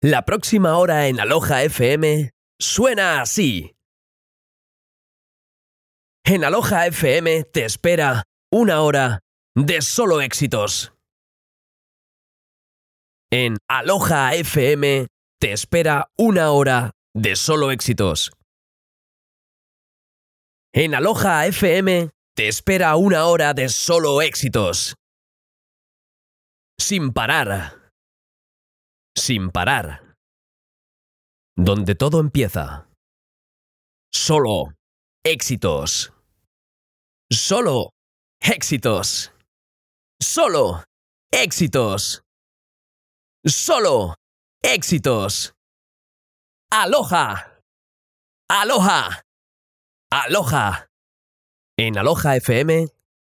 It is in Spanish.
La próxima hora en Aloha FM suena así. En Aloha FM te espera una hora de solo éxitos. En Aloha FM te espera una hora de solo éxitos. En Aloha FM te espera una hora de solo éxitos. Sin parar. Sin parar. Donde todo empieza. Solo éxitos. Solo éxitos. Solo éxitos. Solo éxitos. Aloha. Aloha. Aloha. En Aloha FM